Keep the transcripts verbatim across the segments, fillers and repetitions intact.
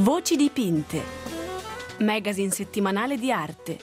Voci dipinte. Magazine settimanale di arte.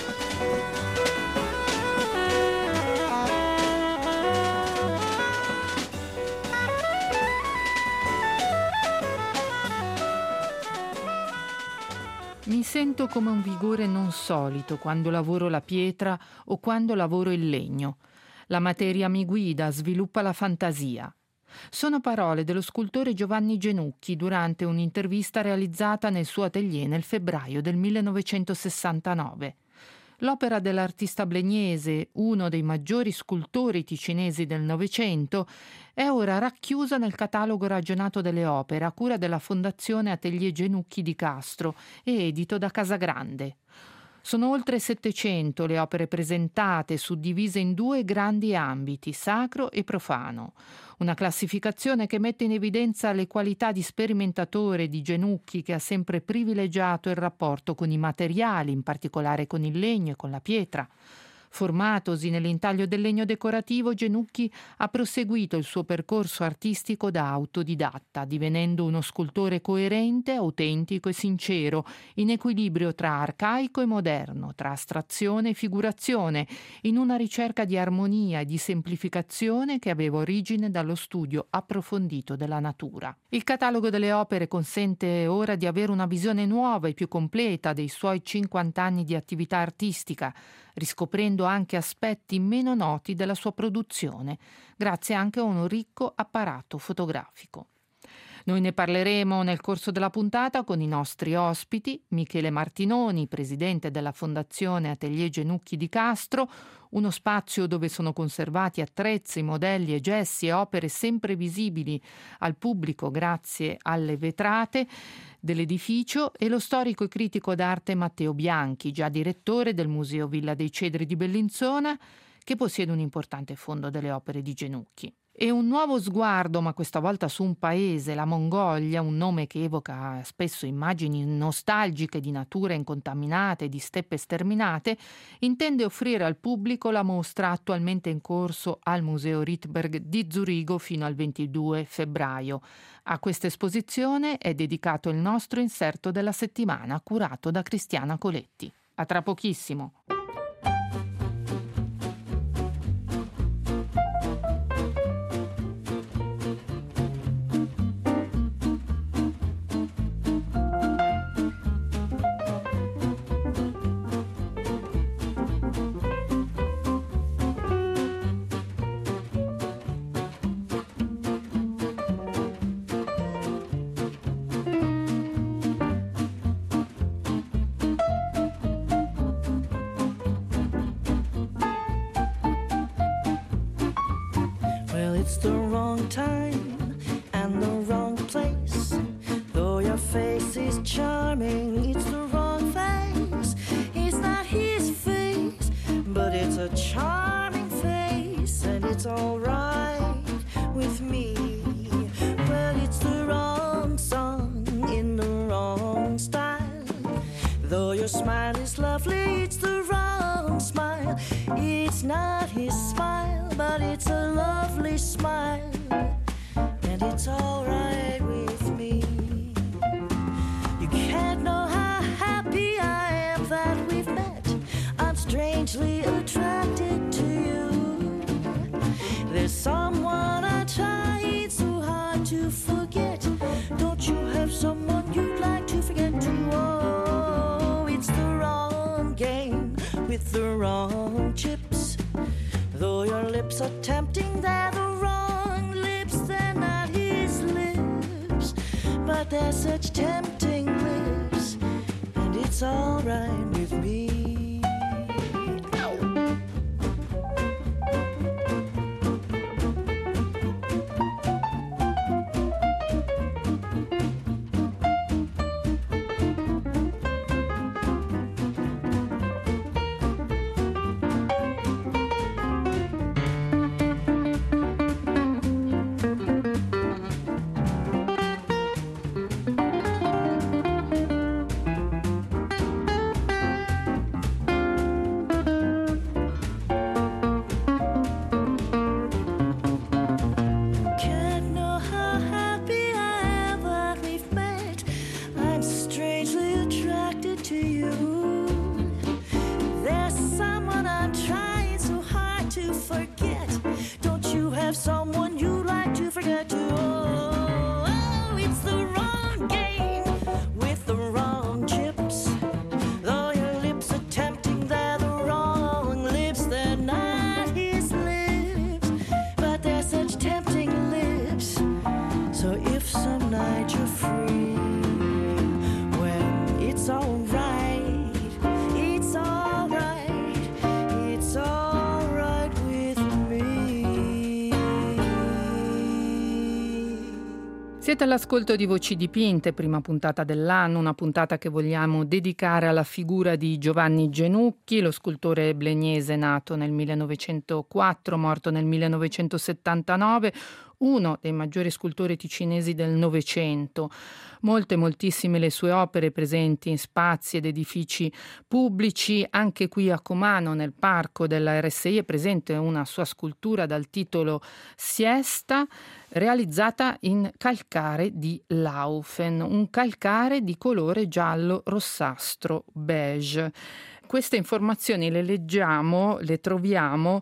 Mi sento come un vigore non solito quando lavoro la pietra o quando lavoro il legno. La materia mi guida, sviluppa la fantasia. Sono parole dello scultore Giovanni Genucchi durante un'intervista realizzata nel suo atelier nel febbraio del millenovecentosessantanove. L'opera dell'artista blegnese, uno dei maggiori scultori ticinesi del Novecento, è ora racchiusa nel catalogo ragionato delle opere a cura della Fondazione Atelier Genucchi di Castro e edito da Casagrande. Sono oltre settecento le opere presentate, suddivise in due grandi ambiti, sacro e profano. Una classificazione che mette in evidenza le qualità di sperimentatore di Genucchi, che ha sempre privilegiato il rapporto con i materiali, in particolare con il legno e con la pietra. Formatosi nell'intaglio del legno decorativo, Genucchi ha proseguito il suo percorso artistico da autodidatta, divenendo uno scultore coerente, autentico e sincero, in equilibrio tra arcaico e moderno, tra astrazione e figurazione, in una ricerca di armonia e di semplificazione che aveva origine dallo studio approfondito della natura. Il catalogo delle opere consente ora di avere una visione nuova e più completa dei suoi cinquanta anni di attività artistica, riscoprendo anche aspetti meno noti della sua produzione, grazie anche a un ricco apparato fotografico. Noi ne parleremo nel corso della puntata con i nostri ospiti: Michele Martinoni, presidente della Fondazione Atelier Genucchi di Castro, uno spazio dove sono conservati attrezzi, modelli e gessi e opere sempre visibili al pubblico grazie alle vetrate dell'edificio, e lo storico e critico d'arte Matteo Bianchi, già direttore del Museo Villa dei Cedri di Bellinzona, che possiede un importante fondo delle opere di Genucchi. E un nuovo sguardo, ma questa volta su un paese, la Mongolia, un nome che evoca spesso immagini nostalgiche di natura incontaminata e di steppe sterminate, intende offrire al pubblico la mostra attualmente in corso al Museo Rydberg di Zurigo fino al ventidue febbraio. A questa esposizione è dedicato il nostro inserto della settimana, curato da Cristiana Coletti. A tra pochissimo. It's the wrong time and the wrong place. Though your face is charming, it's the wrong face. It's not his face, but it's a charming face, and it's alright with me. Well, it's the wrong song in the wrong style. Though your smile is lovely, it's the wrong smile. It's not his smile, but it's a lovely smile, and it's alright with me. You can't know how happy I am that we've met. I'm strangely attracted to you. There's someone I tried so hard to forget. Don't you have someone you'd like to forget too? Oh, it's the wrong game with the wrong chips. Though your lips are tempting, they're the wrong lips. They're not his lips, but they're such tempting lips, and it's alright with me. Ow. forget you. Oh, oh, it's the wrong game with the wrong chips. Though your lips are tempting, they're the wrong lips. They're not his lips, but they're such tempting lips. So if some night you're free, well, it's alright, it's alright, it's alright with me. Siete all'ascolto di Voci Dipinte, prima puntata dell'anno, una puntata che vogliamo dedicare alla figura di Giovanni Genucchi, lo scultore blegnese nato nel millenovecentoquattro, morto nel millenovecentosettantanove, uno dei maggiori scultori ticinesi del Novecento. Molte, moltissime le sue opere presenti in spazi ed edifici pubblici. Anche qui a Comano, nel parco della R S I, è presente una sua scultura dal titolo Siesta, realizzata in calcare di Laufen, un calcare di colore giallo-rossastro beige. Queste informazioni le leggiamo, le troviamo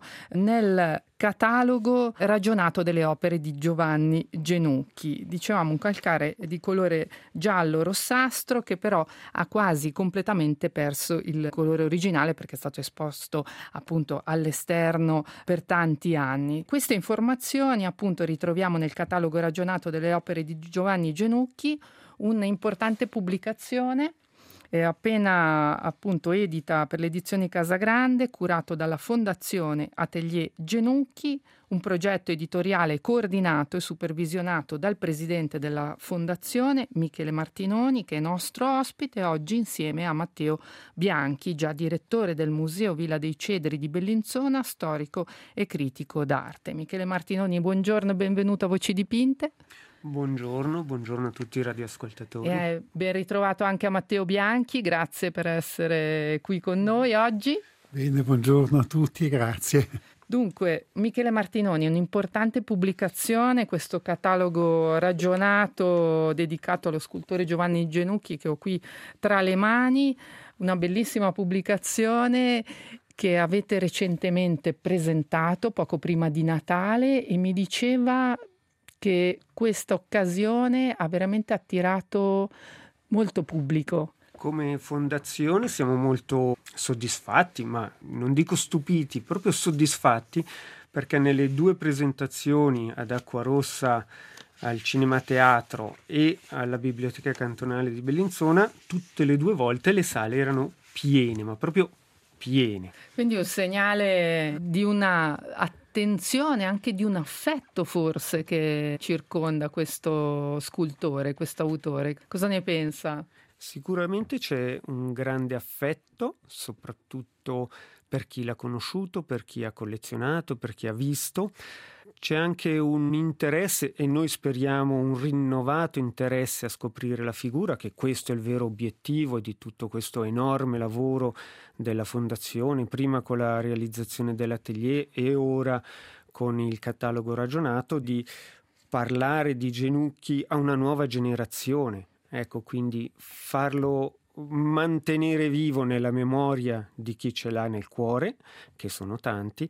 nel catalogo ragionato delle opere di Giovanni Genucchi. Dicevamo un calcare di colore giallo-rossastro che però ha quasi completamente perso il colore originale perché è stato esposto appunto all'esterno per tanti anni. Queste informazioni appunto ritroviamo nel catalogo ragionato delle opere di Giovanni Genucchi, un'importante pubblicazione è appena appunto edita per le edizioni Casagrande, curato dalla Fondazione Atelier Genucchi, un progetto editoriale coordinato e supervisionato dal presidente della Fondazione, Michele Martinoni, che è nostro ospite oggi insieme a Matteo Bianchi, già direttore del Museo Villa dei Cedri di Bellinzona, storico e critico d'arte. Michele Martinoni, buongiorno e benvenuto a Voci Dipinte. Buongiorno, buongiorno a tutti i radioascoltatori. E ben ritrovato anche a Matteo Bianchi, grazie per essere qui con noi oggi. Bene, buongiorno a tutti e grazie. Dunque, Michele Martinoni, un'importante pubblicazione, questo catalogo ragionato dedicato allo scultore Giovanni Genucchi che ho qui tra le mani, una bellissima pubblicazione che avete recentemente presentato poco prima di Natale e mi diceva che questa occasione ha veramente attirato molto pubblico. Come fondazione siamo molto soddisfatti, ma non dico stupiti, proprio soddisfatti, perché nelle due presentazioni ad Acquarossa, al Cinema Teatro e alla Biblioteca Cantonale di Bellinzona, tutte le due volte le sale erano piene, ma proprio piene. Quindi un segnale di una attenzione, anche di un affetto forse che circonda questo scultore, questo autore. Cosa ne pensa? Sicuramente c'è un grande affetto, soprattutto per chi l'ha conosciuto, per chi ha collezionato, per chi ha visto. C'è anche un interesse, e noi speriamo un rinnovato interesse a scoprire la figura, che questo è il vero obiettivo di tutto questo enorme lavoro della Fondazione, prima con la realizzazione dell'atelier e ora con il catalogo ragionato, di parlare di Genucchi a una nuova generazione. Ecco, quindi farlo mantenere vivo nella memoria di chi ce l'ha nel cuore, che sono tanti,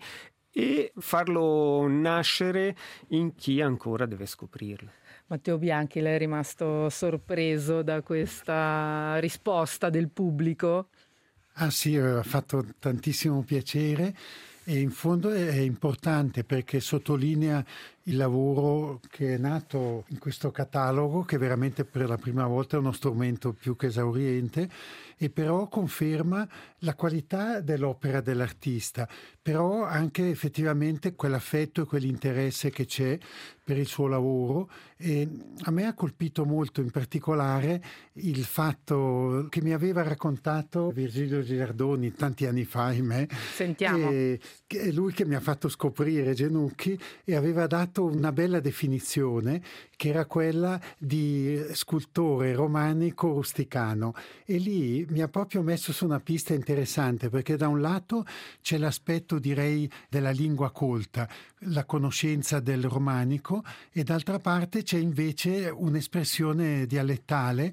e farlo nascere in chi ancora deve scoprirlo. Matteo Bianchi, lei è rimasto sorpreso da questa risposta del pubblico? Ah sì, ha fatto tantissimo piacere e in fondo è importante perché sottolinea il lavoro che è nato in questo catalogo, che veramente per la prima volta è uno strumento più che esauriente, e però conferma la qualità dell'opera dell'artista, però anche effettivamente quell'affetto e quell'interesse che c'è per il suo lavoro. E a me ha colpito molto in particolare il fatto che mi aveva raccontato Virgilio Gilardoni tanti anni fa, ahimè. Sentiamo. E, è lui che mi ha fatto scoprire Genucchi e aveva dato una bella definizione che era quella di scultore romanico rusticano, e lì mi ha proprio messo su una pista interessante, perché da un lato c'è l'aspetto, direi, della lingua colta, la conoscenza del romanico, e d'altra parte c'è invece un'espressione dialettale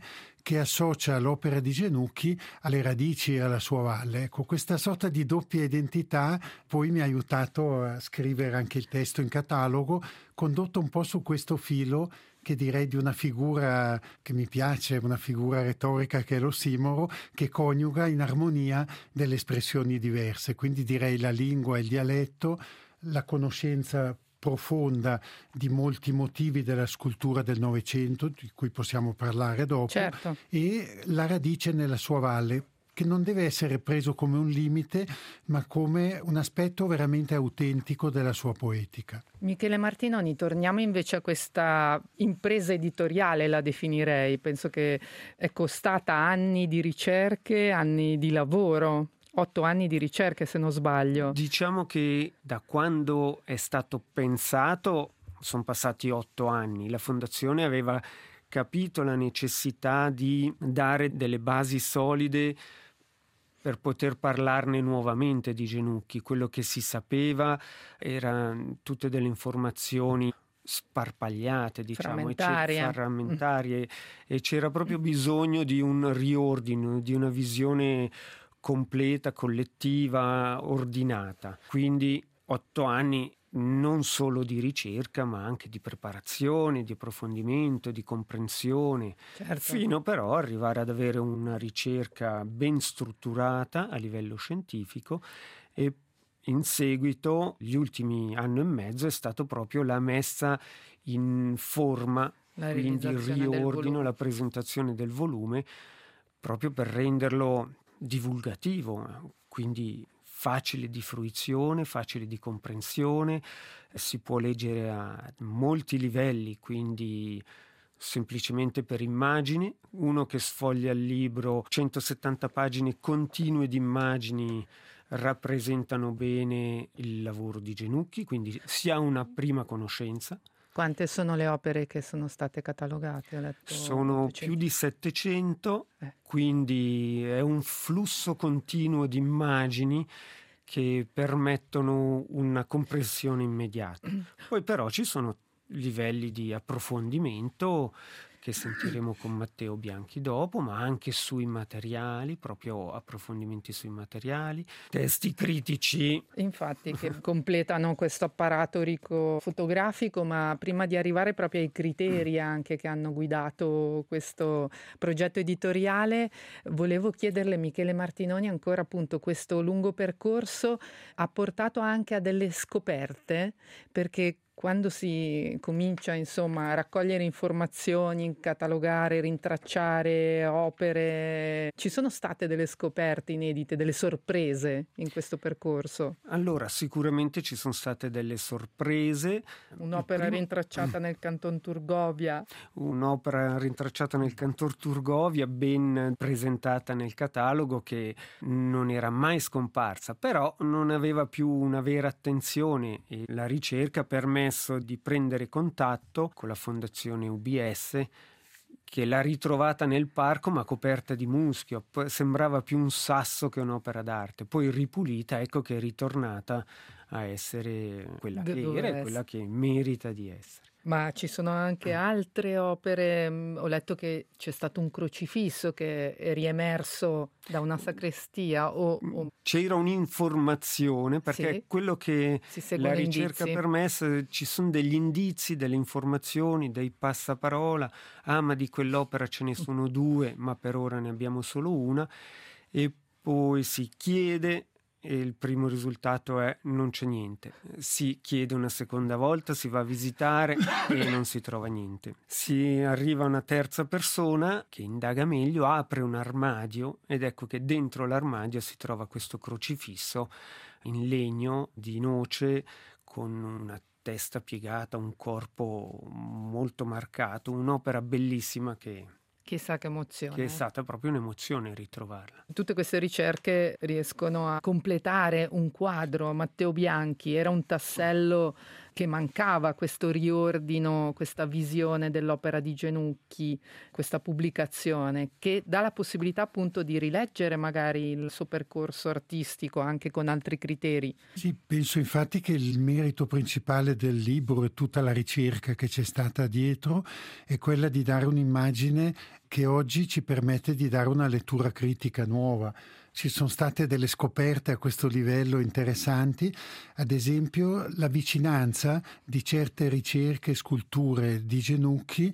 che associa l'opera di Genucchi alle radici e alla sua valle. Ecco, questa sorta di doppia identità poi mi ha aiutato a scrivere anche il testo in catalogo, condotto un po' su questo filo che direi di una figura che mi piace, una figura retorica che è l'ossimoro, che coniuga in armonia delle espressioni diverse, quindi direi la lingua e il dialetto, la conoscenza profonda di molti motivi della scultura del Novecento, di cui possiamo parlare dopo, certo. E la radice nella sua valle, che non deve essere preso come un limite, ma come un aspetto veramente autentico della sua poetica. Michele Martinoni, torniamo invece a questa impresa editoriale, la definirei. Penso che è costata anni di ricerche, anni di lavoro. Otto anni di ricerche, se non sbaglio. Diciamo che da quando è stato pensato sono passati otto anni. La Fondazione aveva capito la necessità di dare delle basi solide per poter parlarne nuovamente di Genucchi. Quello che si sapeva erano tutte delle informazioni sparpagliate, diciamo, frammentarie, frammentarie e c'era proprio bisogno di un riordino, di una visione completa, collettiva, ordinata. Quindi otto anni non solo di ricerca, ma anche di preparazione, di approfondimento, di comprensione, certo. Fino però ad arrivare ad avere una ricerca ben strutturata a livello scientifico, e in seguito, gli ultimi anno e mezzo, è stato proprio la messa in forma, la quindi il riordino, la presentazione del volume, proprio per renderlo divulgativo, quindi facile di fruizione, facile di comprensione, si può leggere a molti livelli, quindi semplicemente per immagini. Uno che sfoglia il libro, centosettanta pagine continue di immagini rappresentano bene il lavoro di Genucchi, quindi si ha una prima conoscenza. Quante sono le opere che sono state catalogate? Ho letto sono ottocento. Più di settecento, eh. Quindi è un flusso continuo di immagini che permettono una comprensione immediata. Poi però ci sono livelli di approfondimento che sentiremo con Matteo Bianchi dopo, ma anche sui materiali, proprio approfondimenti sui materiali, testi critici. Infatti, che completano questo apparato ricco fotografico, ma prima di arrivare proprio ai criteri anche che hanno guidato questo progetto editoriale, volevo chiederle, Michele Martinoni, ancora appunto questo lungo percorso ha portato anche a delle scoperte, perché quando si comincia insomma a raccogliere informazioni, catalogare, rintracciare opere, ci sono state delle scoperte inedite, delle sorprese in questo percorso? Allora, sicuramente ci sono state delle sorprese. Un'opera primo... rintracciata nel Canton Turgovia. Un'opera rintracciata nel Canton Turgovia, ben presentata nel catalogo, che non era mai scomparsa, però non aveva più una vera attenzione, e la ricerca permette di prendere contatto con la Fondazione U B S, che l'ha ritrovata nel parco ma coperta di muschio, sembrava più un sasso che un'opera d'arte, poi ripulita, ecco che è ritornata a essere quella che era e quella che merita di essere. Ma ci sono anche altre opere, ho letto che c'è stato un crocifisso che è riemerso da una sacrestia. O, o... C'era un'informazione, perché sì, quello che la ricerca ha permesso, ci sono degli indizi, delle informazioni, dei passaparola, ah ma di quell'opera ce ne sono due, ma per ora ne abbiamo solo una, e poi si chiede, e il primo risultato è non c'è niente. Si chiede una seconda volta, si va a visitare e non si trova niente. Si arriva a una terza persona che indaga meglio, apre un armadio ed ecco che dentro l'armadio si trova questo crocifisso in legno di noce con una testa piegata, un corpo molto marcato, un'opera bellissima che... Chissà che emozione. Che è stata proprio un'emozione ritrovarla. Tutte queste ricerche riescono a completare un quadro. Matteo Bianchi era un tassello che mancava questo riordino, questa visione dell'opera di Genucchi, questa pubblicazione, che dà la possibilità appunto di rileggere magari il suo percorso artistico anche con altri criteri. Sì, penso infatti che il merito principale del libro e tutta la ricerca che c'è stata dietro è quella di dare un'immagine che oggi ci permette di dare una lettura critica nuova. Ci sono state delle scoperte a questo livello interessanti, ad esempio la vicinanza di certe ricerche e sculture di Genucchi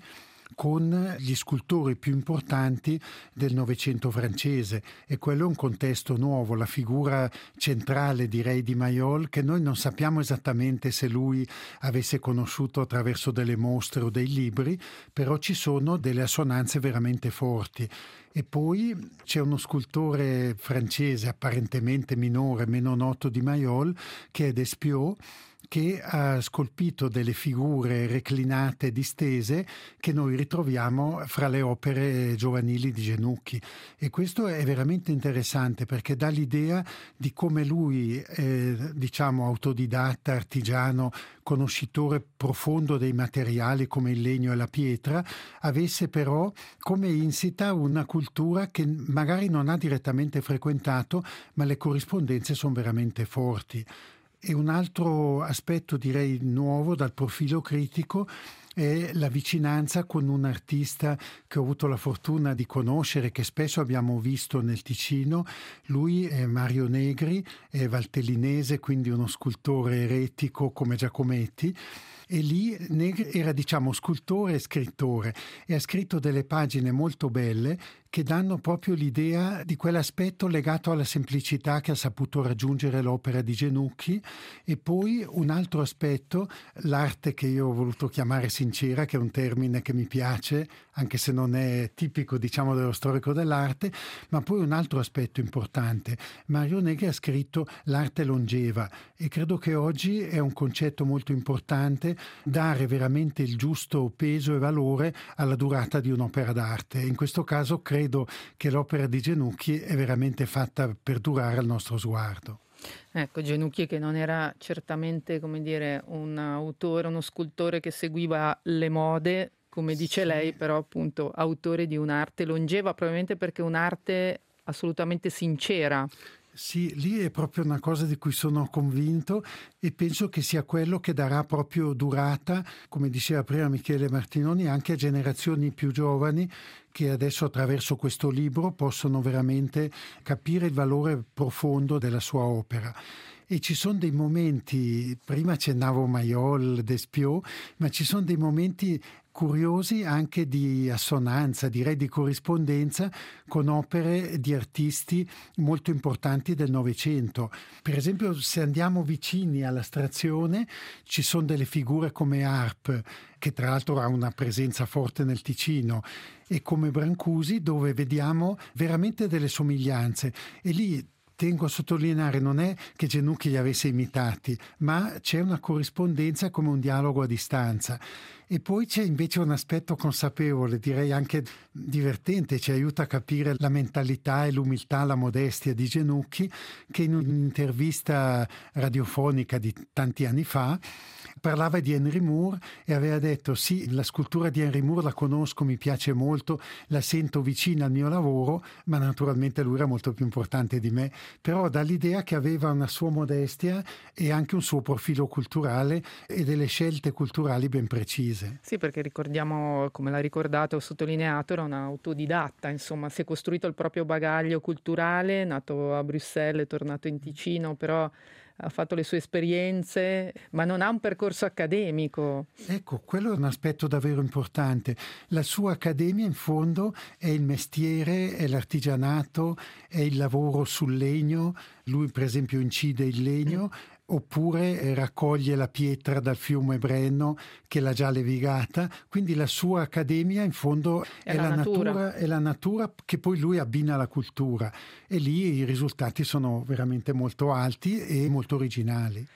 con gli scultori più importanti del Novecento francese, e quello è un contesto nuovo. La figura centrale, direi, di Mayol, che noi non sappiamo esattamente se lui avesse conosciuto attraverso delle mostre o dei libri, però ci sono delle assonanze veramente forti. E poi c'è uno scultore francese apparentemente minore, meno noto di Mayol, che è Despiaux, che ha scolpito delle figure reclinate distese che noi ritroviamo fra le opere giovanili di Genucchi, e questo è veramente interessante perché dà l'idea di come lui, eh, diciamo autodidatta, artigiano, conoscitore profondo dei materiali come il legno e la pietra, avesse però come insita una cultura che magari non ha direttamente frequentato, ma le corrispondenze sono veramente forti. E un altro aspetto, direi, nuovo dal profilo critico è la vicinanza con un artista che ho avuto la fortuna di conoscere, che spesso abbiamo visto nel Ticino. Lui è Mario Negri, è valtellinese, quindi uno scultore eretico come Giacometti. E lì Negri era, diciamo, scultore e scrittore, e ha scritto delle pagine molto belle che danno proprio l'idea di quell'aspetto legato alla semplicità che ha saputo raggiungere l'opera di Genucchi. E poi un altro aspetto, l'arte che io ho voluto chiamare sincera, che è un termine che mi piace, anche se non è tipico, diciamo, dello storico dell'arte, ma poi un altro aspetto importante. Mario Negri ha scritto l'arte longeva, e credo che oggi è un concetto molto importante dare veramente il giusto peso e valore alla durata di un'opera d'arte. In questo caso credo che l'opera di Genucchi è veramente fatta per durare al nostro sguardo. Ecco, Genucchi, che non era certamente, come dire, un autore, uno scultore che seguiva le mode, come dice sì. lei, però appunto autore di un'arte longeva, probabilmente perché è un'arte assolutamente sincera. Sì, lì è proprio una cosa di cui sono convinto, e penso che sia quello che darà proprio durata, come diceva prima Michele Martinoni, anche a generazioni più giovani che adesso attraverso questo libro possono veramente capire il valore profondo della sua opera. E ci sono dei momenti, prima accennavo Mayol, Despiaux, ma ci sono dei momenti curiosi anche di assonanza, direi di corrispondenza con opere di artisti molto importanti del Novecento. Per esempio, se andiamo vicini all'astrazione, ci sono delle figure come Arp, che tra l'altro ha una presenza forte nel Ticino, e come Brancusi, dove vediamo veramente delle somiglianze. E lì tengo a sottolineare, non è che Genucchi li avesse imitati, ma c'è una corrispondenza come un dialogo a distanza. E poi c'è invece un aspetto consapevole, direi anche divertente, ci aiuta a capire la mentalità e l'umiltà, la modestia di Genucchi, che in un'intervista radiofonica di tanti anni fa parlava di Henry Moore e aveva detto: sì, la scultura di Henry Moore la conosco, mi piace molto, la sento vicina al mio lavoro, ma naturalmente lui era molto più importante di me. Però dà l'idea che aveva una sua modestia e anche un suo profilo culturale e delle scelte culturali ben precise. Sì, perché ricordiamo, come l'ha ricordato o sottolineato, era un autodidatta, insomma, si è costruito il proprio bagaglio culturale, è nato a Bruxelles, è tornato in Ticino, però ha fatto le sue esperienze, ma non ha un percorso accademico. Ecco, quello è un aspetto davvero importante. La sua accademia, in fondo, è il mestiere, è l'artigianato, è il lavoro sul legno. Lui, per esempio, incide il legno, oppure raccoglie la pietra dal fiume Breno che l'ha già levigata. Quindi la sua accademia in fondo è, è, la, la natura. Natura, è la natura che poi lui abbina alla cultura, e lì i risultati sono veramente molto alti e molto originali.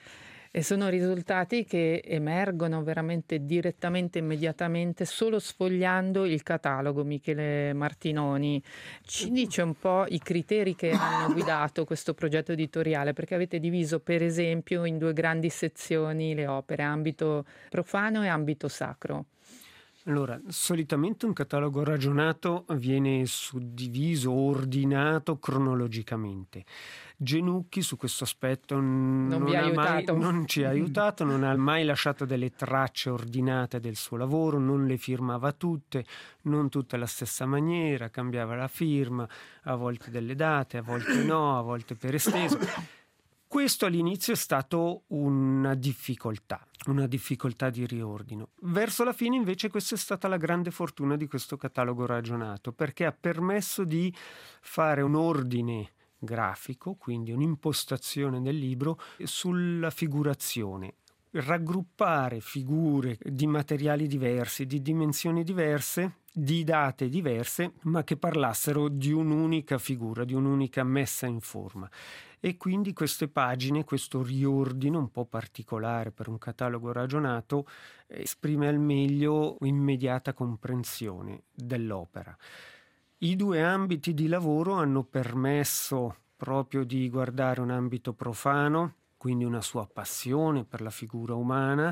E sono risultati che emergono veramente direttamente, immediatamente, solo sfogliando il catalogo. Michele Martinoni ci dice un po' i criteri che hanno guidato questo progetto editoriale, perché avete diviso per esempio in due grandi sezioni le opere, ambito profano e ambito sacro. Allora, solitamente un catalogo ragionato viene suddiviso, ordinato cronologicamente. Genucchi su questo aspetto non, non, vi ha ha aiutato. Mai, non ci ha aiutato, non ha mai lasciato delle tracce ordinate del suo lavoro, non le firmava tutte, non tutte alla stessa maniera, cambiava la firma, a volte delle date, a volte no, a volte per esteso. Questo all'inizio è stato una difficoltà, una difficoltà di riordino. Verso la fine invece questa è stata la grande fortuna di questo catalogo ragionato, perché ha permesso di fare un ordine grafico, quindi un'impostazione del libro sulla figurazione, raggruppare figure di materiali diversi, di dimensioni diverse, di date diverse, ma che parlassero di un'unica figura, di un'unica messa in forma. E quindi queste pagine, questo riordino un po' particolare per un catalogo ragionato, esprime al meglio immediata comprensione dell'opera. I due ambiti di lavoro hanno permesso proprio di guardare un ambito profano, quindi una sua passione per la figura umana,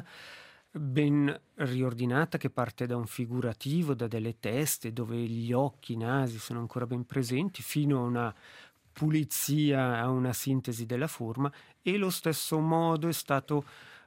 ben riordinata, che parte da un figurativo, da delle teste dove gli occhi, i nasi sono ancora ben presenti, fino a una pulizia, a una sintesi della forma, e lo stesso modo è stato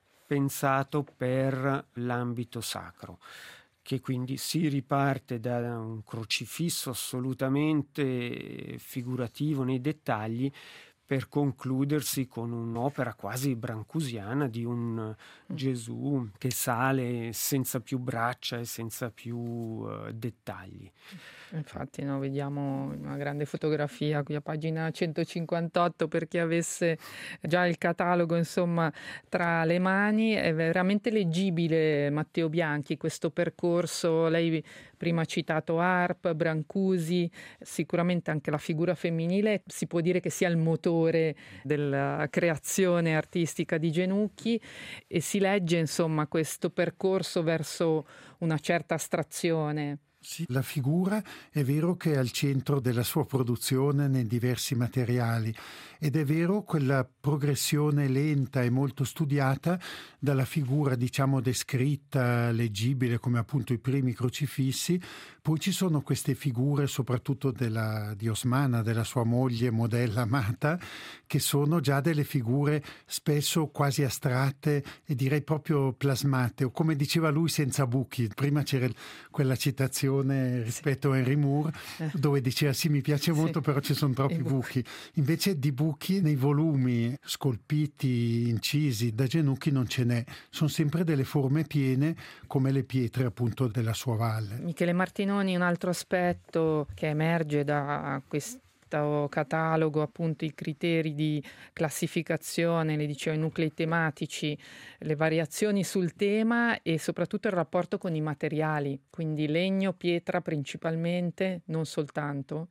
pensato per l'ambito sacro, che quindi si riparte da un crocifisso assolutamente figurativo nei dettagli, per concludersi con un'opera quasi brancusiana di un Gesù che sale senza più braccia e senza più uh, dettagli. Infatti no, vediamo una grande fotografia qui a pagina centocinquantotto, per chi avesse già il catalogo insomma tra le mani. È veramente leggibile, Matteo Bianchi, questo percorso. Lei prima ha citato Arp, Brancusi, sicuramente anche la figura femminile si può dire che sia il motore della creazione artistica di Genucchi, e si legge insomma questo percorso verso una certa astrazione. Sì, la figura è vero che è al centro della sua produzione nei diversi materiali, ed è vero quella progressione lenta e molto studiata dalla figura, diciamo, descritta, leggibile, come appunto i primi crocifissi. Poi ci sono queste figure, soprattutto della, di Osmana, della sua moglie, modella amata, che sono già delle figure spesso quasi astratte e direi proprio plasmate, o come diceva lui, senza buchi. Prima c'era quella citazione rispetto a Henry Moore, dove diceva sì, mi piace molto, sì, però ci sono troppi buchi. Invece di buchi nei volumi scolpiti, incisi da Genucchi non ce n'è, sono sempre delle forme piene come le pietre appunto della sua valle. Michele Martinoni, un altro aspetto che emerge da questo catalogo, appunto i criteri di classificazione, le dicevo, i nuclei tematici, le variazioni sul tema e soprattutto il rapporto con i materiali, quindi legno, pietra principalmente, non soltanto.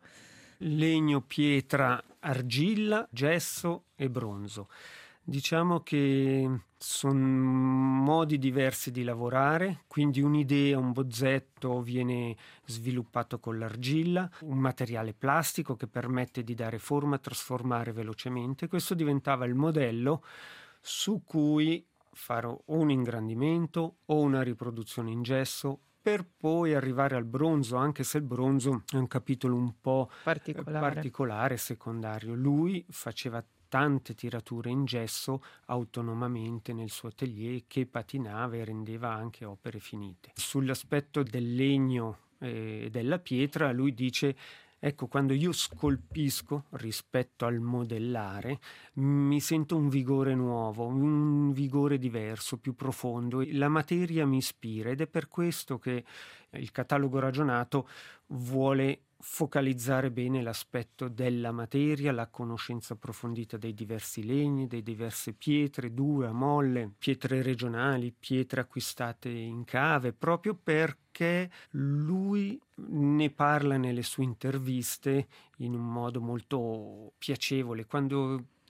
Legno, pietra, argilla, gesso e bronzo. Diciamo che sono modi diversi di lavorare, quindi un'idea, un bozzetto viene sviluppato con l'argilla, un materiale plastico che permette di dare forma, trasformare velocemente. Questo diventava il modello su cui fare o un ingrandimento o una riproduzione in gesso, per poi arrivare al bronzo, anche se il bronzo è un capitolo un po' particolare, particolare secondario. Lui faceva tante tirature in gesso autonomamente nel suo atelier, che patinava e rendeva anche opere finite. Sull'aspetto del legno e della pietra lui dice: ecco, quando io scolpisco rispetto al modellare mi sento un vigore nuovo, un vigore diverso, più profondo. La materia mi ispira, ed è per questo che il catalogo ragionato vuole focalizzare bene l'aspetto della materia, la conoscenza approfondita dei diversi legni, delle diverse pietre, dure, molle, pietre regionali, pietre acquistate in cave, proprio perché lui ne parla nelle sue interviste in un modo molto piacevole. Quando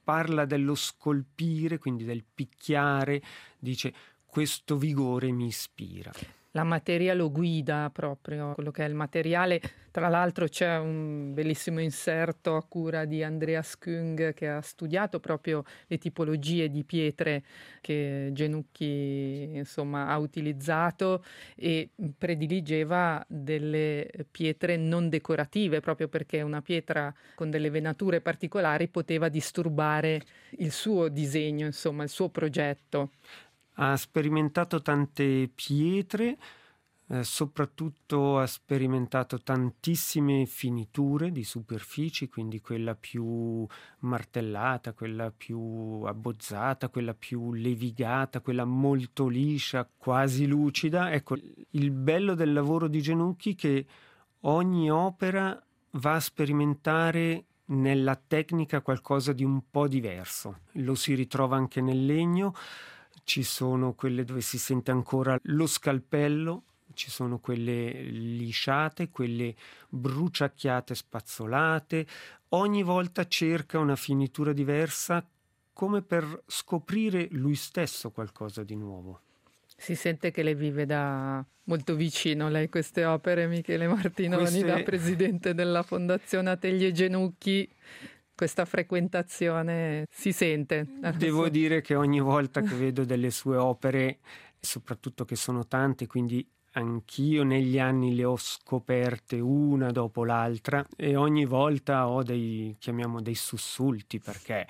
parla dello scolpire, quindi del picchiare, dice questo vigore mi ispira. La materia lo guida proprio, quello che è il materiale. Tra l'altro c'è un bellissimo inserto a cura di Andreas Küng, che ha studiato proprio le tipologie di pietre che Genucchi insomma ha utilizzato e prediligeva delle pietre non decorative, proprio perché una pietra con delle venature particolari poteva disturbare il suo disegno, insomma il suo progetto. Ha sperimentato tante pietre, eh, soprattutto ha sperimentato tantissime finiture di superfici, quindi quella più martellata, quella più abbozzata, quella più levigata, quella molto liscia, quasi lucida. Ecco, il bello del lavoro di Genucchi è che ogni opera va a sperimentare nella tecnica qualcosa di un po' diverso. Lo si ritrova anche nel legno. Ci sono quelle dove si sente ancora lo scalpello, ci sono quelle lisciate, quelle bruciacchiate, spazzolate. Ogni volta cerca una finitura diversa, come per scoprire lui stesso qualcosa di nuovo. Si sente che le vive da molto vicino lei queste opere, Michele Martinoni, queste... da presidente della Fondazione Atelier Genucchi. Questa frequentazione si sente. Devo dire che ogni volta che vedo delle sue opere, soprattutto che sono tante, quindi anch'io negli anni le ho scoperte una dopo l'altra e ogni volta ho dei, chiamiamo dei sussulti, perché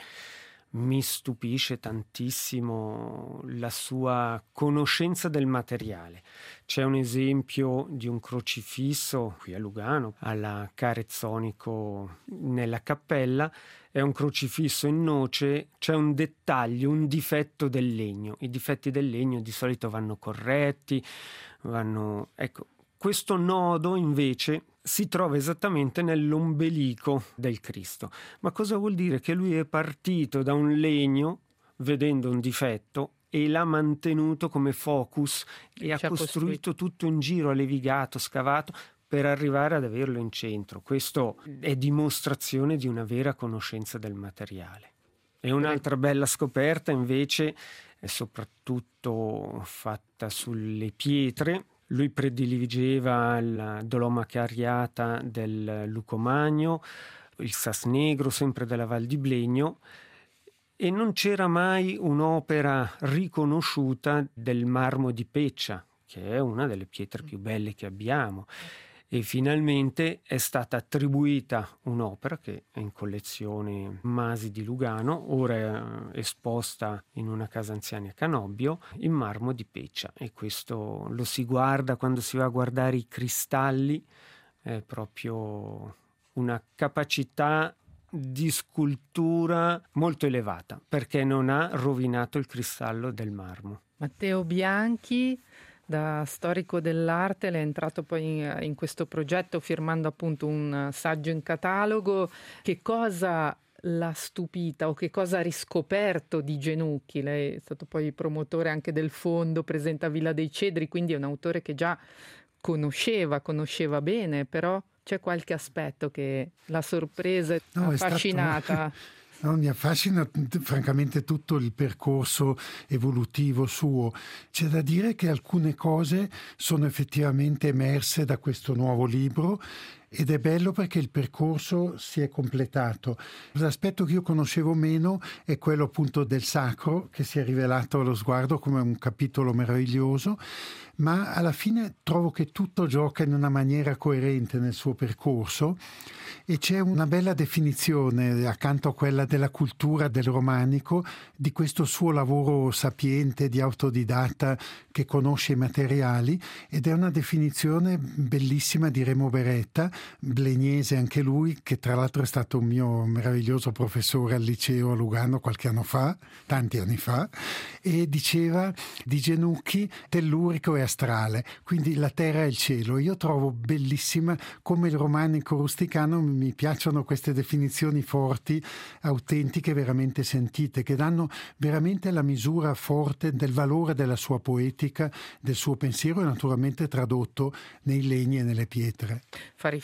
mi stupisce tantissimo la sua conoscenza del materiale. C'è un esempio di un crocifisso qui a Lugano, alla Carezzonico, nella cappella. È un crocifisso in noce, c'è un dettaglio, un difetto del legno. I difetti del legno di solito vanno corretti, vanno... Ecco, questo nodo invece si trova esattamente nell'ombelico del Cristo. Ma cosa vuol dire? Che lui è partito da un legno, vedendo un difetto, e l'ha mantenuto come focus e ha costruito tutto in giro, ha levigato, scavato, per arrivare ad averlo in centro. Questo è dimostrazione di una vera conoscenza del materiale. E un'altra bella scoperta invece è soprattutto fatta sulle pietre. Lui prediligeva la doloma cariata del Lucomagno, il Sas Negro, sempre della Val di Blegno, e non c'era mai un'opera riconosciuta del marmo di Peccia, che è una delle pietre più belle che abbiamo. E finalmente è stata attribuita un'opera che è in collezione Masi di Lugano, ora è esposta in una casa anziani a Canobbio, in marmo di Peccia. E questo lo si guarda quando si va a guardare i cristalli, è proprio una capacità di scultura molto elevata, perché non ha rovinato il cristallo del marmo. Matteo Bianchi, da storico dell'arte, l'è entrato poi in, in questo progetto firmando appunto un saggio in catalogo. Che cosa l'ha stupita o che cosa ha riscoperto di Genucchi? Lei è stato poi promotore anche del fondo Presenta Villa dei Cedri, quindi è un autore che già conosceva, conosceva bene, però c'è qualche aspetto che l'ha sorpresa e no, affascinata? Stato... No, mi affascina francamente tutto il percorso evolutivo suo. C'è da dire che alcune cose sono effettivamente emerse da questo nuovo libro ed è bello perché il percorso si è completato. L'aspetto che io conoscevo meno è quello appunto del sacro, che si è rivelato allo sguardo come un capitolo meraviglioso, ma alla fine trovo che tutto gioca in una maniera coerente nel suo percorso e c'è una bella definizione accanto a quella della cultura del romanico di questo suo lavoro sapiente di autodidatta che conosce i materiali, ed è una definizione bellissima di Remo Beretta, blegnese anche lui, che tra l'altro è stato un mio meraviglioso professore al liceo a Lugano qualche anno fa, tanti anni fa, e diceva di Genucchi tellurico e astrale, quindi la terra e il cielo. Io trovo bellissima come il romanico rusticano, mi piacciono queste definizioni forti, autentiche, veramente sentite, che danno veramente la misura forte del valore della sua poetica, del suo pensiero e naturalmente tradotto nei legni e nelle pietre. Fa riferimento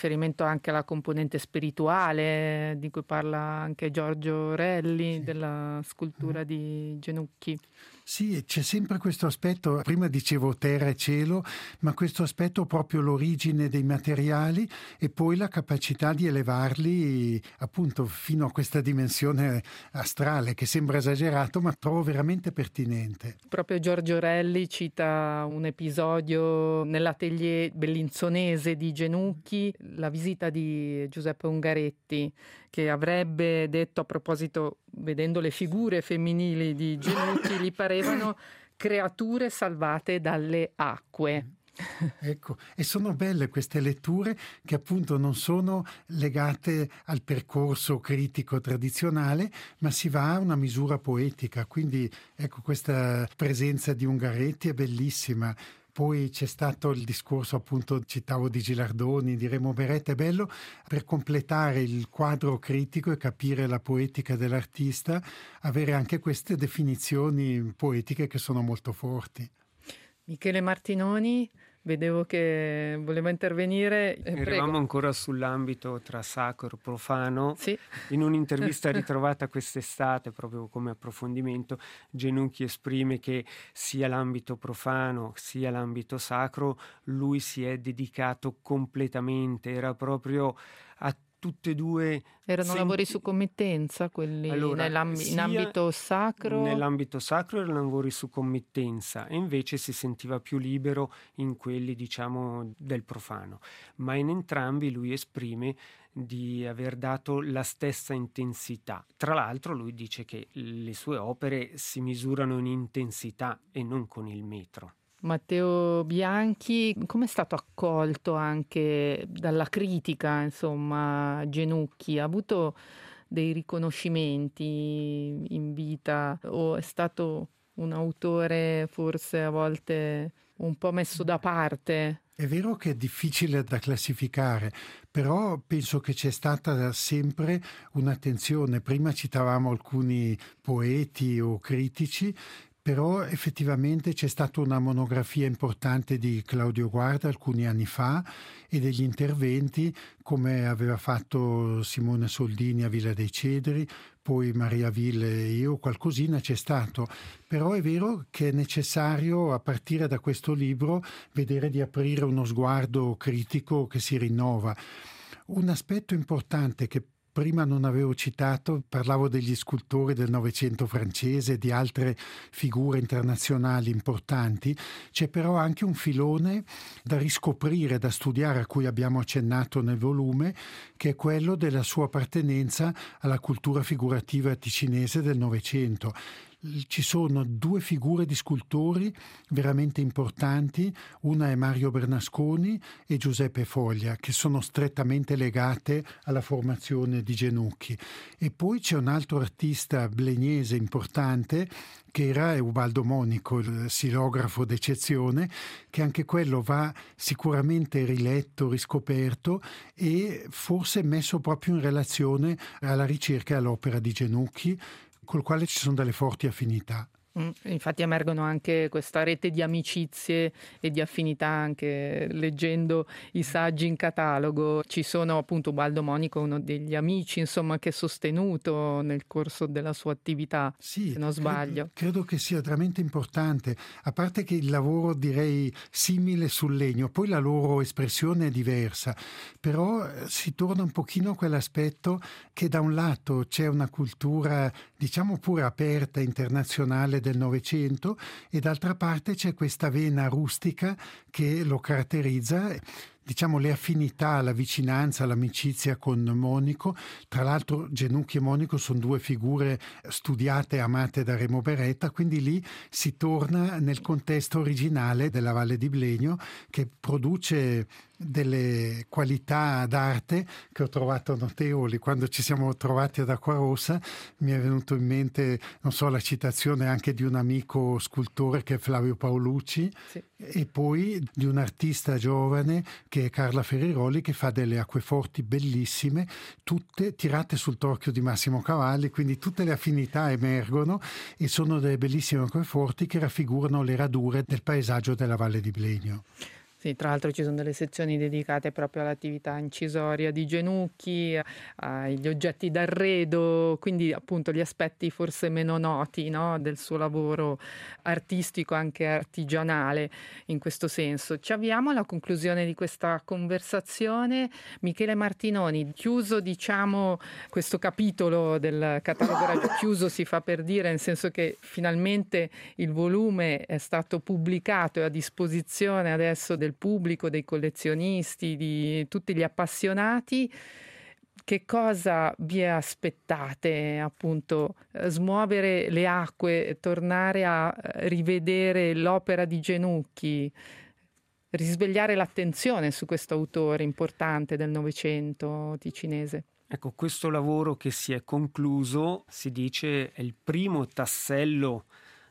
riferimento anche alla componente spirituale di cui parla anche Giorgio Relli, sì, della scultura di Genucchi. Sì, c'è sempre questo aspetto, prima dicevo terra e cielo, ma questo aspetto proprio l'origine dei materiali e poi la capacità di elevarli appunto fino a questa dimensione astrale che sembra esagerato ma trovo veramente pertinente. Proprio Giorgio Relli cita un episodio nell'atelier bellinzonese di Genucchi, la visita di Giuseppe Ungaretti, che avrebbe detto a proposito, vedendo le figure femminili di Genucchi, gli parevano creature salvate dalle acque. Ecco, e sono belle queste letture che appunto non sono legate al percorso critico tradizionale, ma si va a una misura poetica, quindi ecco questa presenza di Ungaretti è bellissima. Poi c'è stato il discorso, appunto, citavo di Gilardoni, di Remo Beretta, è bello per completare il quadro critico e capire la poetica dell'artista, avere anche queste definizioni poetiche che sono molto forti. Michele Martinoni, vedevo che voleva intervenire. Eh, Eravamo prego. ancora sull'ambito tra sacro e profano. Sì. In un'intervista ritrovata quest'estate, proprio come approfondimento, Genucchi esprime che sia l'ambito profano sia l'ambito sacro lui si è dedicato completamente, era proprio a tutte e due. Erano senti... lavori su committenza quelli allora, in ambito sacro? Nell'ambito sacro erano lavori su committenza e invece si sentiva più libero in quelli, diciamo, del profano. Ma in entrambi lui esprime di aver dato la stessa intensità. Tra l'altro lui dice che le sue opere si misurano in intensità e non con il metro. Matteo Bianchi, come è stato accolto anche dalla critica, insomma, Genucchi? Ha avuto dei riconoscimenti in vita o è stato un autore forse a volte un po' messo da parte? È vero che è difficile da classificare, però penso che c'è stata sempre un'attenzione. Prima citavamo alcuni poeti o critici, però effettivamente c'è stata una monografia importante di Claudio Guarda alcuni anni fa e degli interventi come aveva fatto Simone Soldini a Villa dei Cedri, poi Maria Ville e io, qualcosina c'è stato. Però è vero che è necessario, a partire da questo libro, vedere di aprire uno sguardo critico che si rinnova. Un aspetto importante che prima non avevo citato, parlavo degli scultori del Novecento francese, di altre figure internazionali importanti, c'è però anche un filone da riscoprire, da studiare, a cui abbiamo accennato nel volume, che è quello della sua appartenenza alla cultura figurativa ticinese del Novecento. Ci sono due figure di scultori veramente importanti, una è Mario Bernasconi e Giuseppe Foglia, che sono strettamente legate alla formazione di Genucchi. E poi c'è un altro artista blegnese importante che era Ubaldo Monico, il silografo d'eccezione, che anche quello va sicuramente riletto, riscoperto e forse messo proprio in relazione alla ricerca e all'opera di Genucchi, col quale ci sono delle forti affinità. Mm, infatti emergono anche questa rete di amicizie e di affinità anche leggendo i saggi in catalogo. Ci sono appunto Ubaldo Monico, uno degli amici insomma che ha sostenuto nel corso della sua attività, sì, se non sbaglio. Credo, credo che sia veramente importante, a parte che il lavoro direi simile sul legno, poi la loro espressione è diversa, però si torna un pochino a quell'aspetto che da un lato c'è una cultura diciamo pure aperta, internazionale del Novecento e d'altra parte c'è questa vena rustica che lo caratterizza, diciamo le affinità, la vicinanza, l'amicizia con Monico. Tra l'altro Genucchi e Monico sono due figure studiate e amate da Remo Beretta, quindi lì si torna nel contesto originale della Valle di Blegno, che produce delle qualità d'arte che ho trovato notevoli. Quando ci siamo trovati ad Acquarossa mi è venuto in mente, non so, la citazione anche di un amico scultore che è Flavio Paolucci, sì, e poi di un artista giovane che è Carla Ferriroli, che fa delle acqueforti bellissime, tutte tirate sul torchio di Massimo Cavalli, quindi tutte le affinità emergono e sono delle bellissime acqueforti che raffigurano le radure del paesaggio della Valle di Blegno. Sì, tra l'altro ci sono delle sezioni dedicate proprio all'attività incisoria di Genucchi, agli oggetti d'arredo, quindi appunto gli aspetti forse meno noti, no, del suo lavoro artistico, anche artigianale in questo senso. Ci avviamo alla conclusione di questa conversazione. Michele Martinoni, chiuso diciamo questo capitolo del catalogo chiuso si fa per dire, nel senso che finalmente il volume è stato pubblicato e a disposizione adesso del pubblico, dei collezionisti, di tutti gli appassionati. Che cosa vi aspettate? Appunto, smuovere le acque, tornare a rivedere l'opera di Genucchi, risvegliare l'attenzione su questo autore importante del Novecento ticinese? Ecco, questo lavoro che si è concluso, si dice, è il primo tassello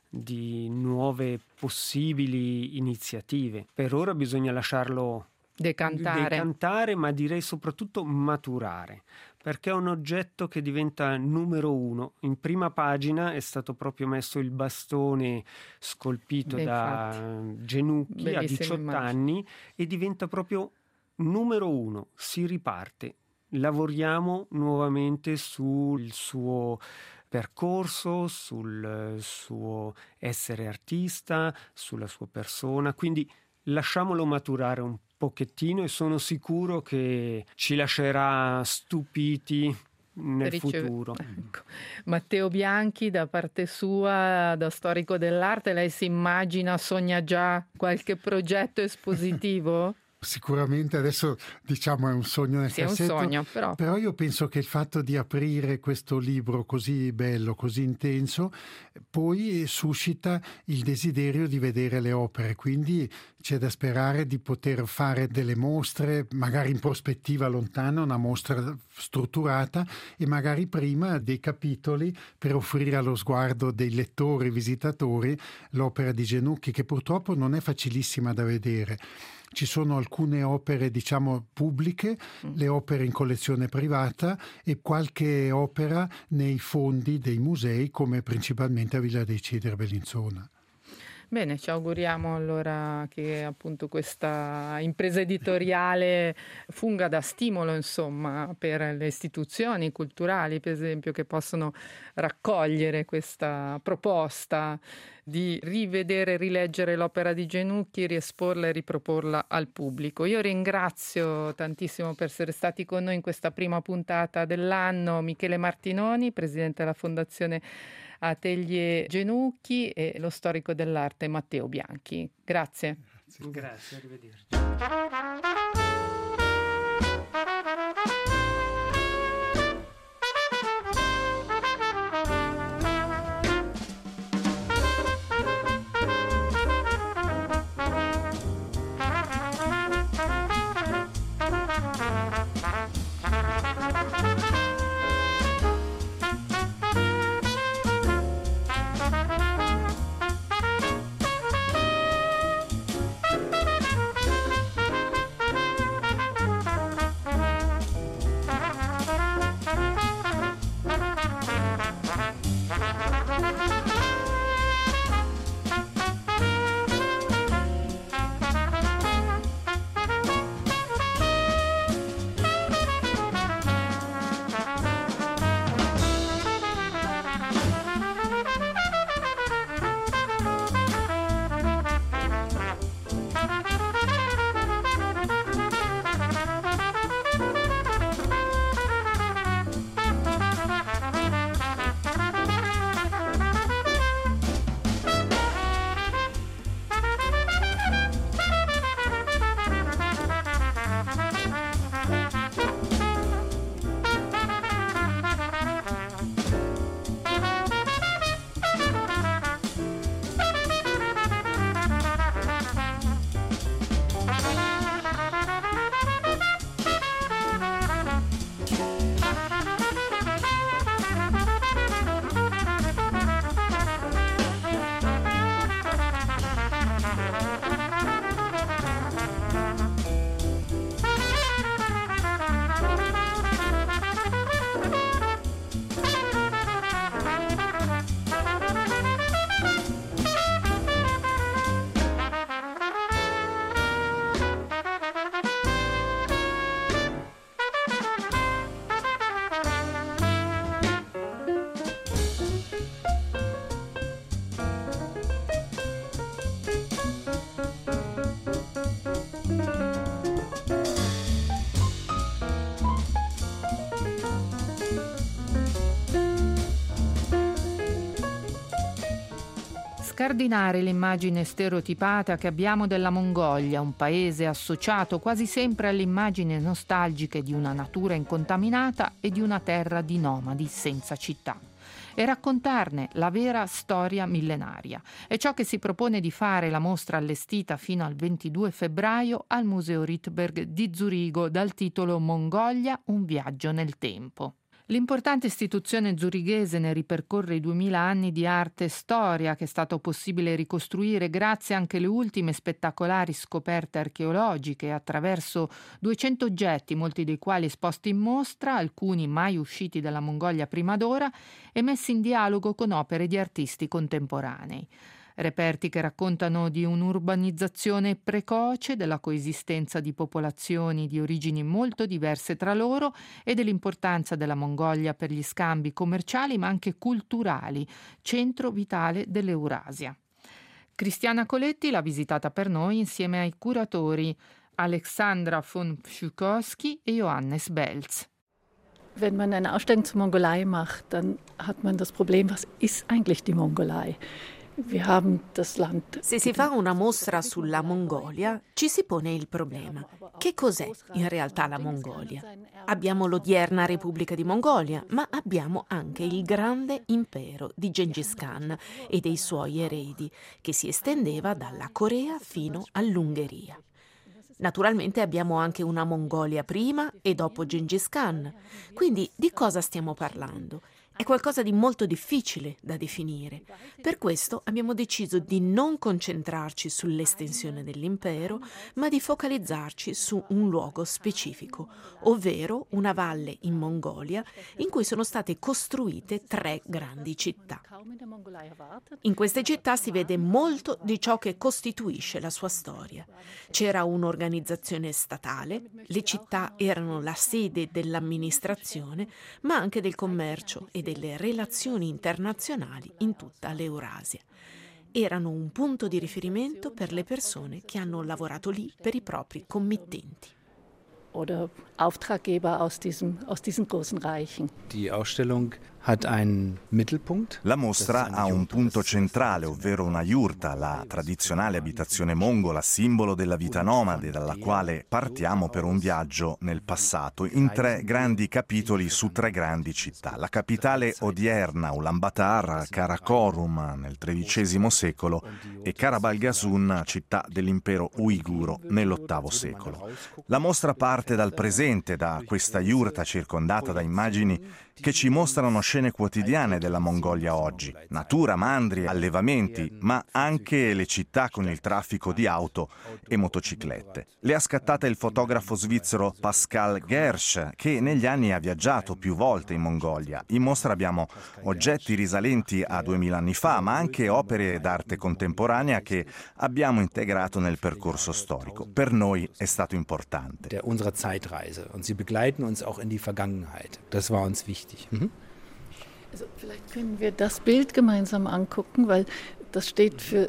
di nuove possibili iniziative. Per ora bisogna lasciarlo decantare, decantare, ma direi soprattutto maturare, perché è un oggetto che diventa numero uno. In prima pagina è stato proprio messo il bastone scolpito Beh, da infatti. Genucchi a diciotto immagine. Anni e diventa proprio numero uno. Si riparte, lavoriamo nuovamente sul suo percorso, sul suo essere artista, sulla sua persona, quindi lasciamolo maturare un pochettino e sono sicuro che ci lascerà stupiti nel Riceve... futuro. Ecco. Matteo Bianchi, da parte sua, da storico dell'arte, lei si immagina, sogna già qualche progetto espositivo? Sicuramente adesso diciamo è un sogno nel sì, cassetto, è un sogno, però. però io penso che il fatto di aprire questo libro così bello, così intenso, poi suscita il desiderio di vedere le opere, quindi c'è da sperare di poter fare delle mostre, magari in prospettiva lontana, una mostra strutturata e magari prima dei capitoli per offrire allo sguardo dei lettori, visitatori, l'opera di Genucchi, che purtroppo non è facilissima da vedere. Ci sono alcune opere, diciamo, pubbliche, le opere in collezione privata e qualche opera nei fondi dei musei, come principalmente a Villa dei Cedri Bellinzona. Bene, ci auguriamo allora che appunto questa impresa editoriale funga da stimolo, insomma, per le istituzioni culturali, per esempio, che possono raccogliere questa proposta di rivedere, rileggere l'opera di Genucchi, riesporla e riproporla al pubblico. Io ringrazio tantissimo per essere stati con noi in questa prima puntata dell'anno Michele Martinoni, presidente della Fondazione Atelier Genucchi, e lo storico dell'arte Matteo Bianchi. Grazie. Grazie, Grazie arrivederci. scardinare l'immagine stereotipata che abbiamo della Mongolia, un paese associato quasi sempre alle immagini nostalgiche di una natura incontaminata e di una terra di nomadi senza città, e raccontarne la vera storia millenaria. È ciò che si propone di fare la mostra allestita fino al ventidue febbraio al Museo Rydberg di Zurigo dal titolo Mongolia, un viaggio nel tempo. L'importante istituzione zurighese ne ripercorre i duemila anni di arte e storia che è stato possibile ricostruire grazie anche alle ultime spettacolari scoperte archeologiche attraverso duecento oggetti, molti dei quali esposti in mostra, alcuni mai usciti dalla Mongolia prima d'ora e messi in dialogo con opere di artisti contemporanei. Reperti che raccontano di un'urbanizzazione precoce, della coesistenza di popolazioni di origini molto diverse tra loro e dell'importanza della Mongolia per gli scambi commerciali ma anche culturali, centro vitale dell'Eurasia. Cristiana Coletti l'ha visitata per noi insieme ai curatori Alexandra von Pschukowski e Johannes Belz. Wenn man eine Ausstellung zur Mongolei macht, dann hat man das Problem, was ist eigentlich die Mongolei? Se si fa una mostra sulla Mongolia, ci si pone il problema: che cos'è in realtà la Mongolia? Abbiamo l'odierna Repubblica di Mongolia, ma abbiamo anche il grande impero di Gengis Khan e dei suoi eredi, che si estendeva dalla Corea fino all'Ungheria. Naturalmente abbiamo anche una Mongolia prima e dopo Gengis Khan. Quindi di cosa stiamo parlando? È qualcosa di molto difficile da definire. Per questo abbiamo deciso di non concentrarci sull'estensione dell'impero, ma di focalizzarci su un luogo specifico, ovvero una valle in Mongolia in cui sono state costruite tre grandi città. In queste città si vede molto di ciò che costituisce la sua storia. C'era un'organizzazione statale, le città erano la sede dell'amministrazione, ma anche del commercio e delle relazioni internazionali in tutta l'Eurasia. Erano un punto di riferimento per le persone che hanno lavorato lì per i propri committenti. Oder Auftraggeber aus diesem, aus diesen großen Reichen. Die Ausstellung hat einen Mittelpunkt. La mostra ha un punto centrale, ovvero una yurta, la tradizionale abitazione mongola, simbolo della vita nomade, dalla quale partiamo per un viaggio nel passato, in tre grandi capitoli su tre grandi città. La capitale odierna, Ulaanbaatar, Karakorum nel tredicesimo secolo e Karabalgasun, città dell'impero uiguro, nell'ottavo secolo. La mostra parte dal presente, da questa yurta circondata da immagini che ci mostrano scene quotidiane della Mongolia oggi, natura, mandrie, allevamenti, ma anche le città con il traffico di auto e motociclette. Le ha scattate il fotografo svizzero Pascal Gersch, che negli anni ha viaggiato più volte in Mongolia. In mostra abbiamo oggetti risalenti a duemila anni fa, ma anche opere d'arte contemporanea che abbiamo integrato nel percorso storico. Per noi è stato importante. Der unserer Zeitreise und sie begleiten uns auch in die Vergangenheit. Das war uns wichtig. Mhm. Also vielleicht können wir das Bild gemeinsam angucken, weil das steht für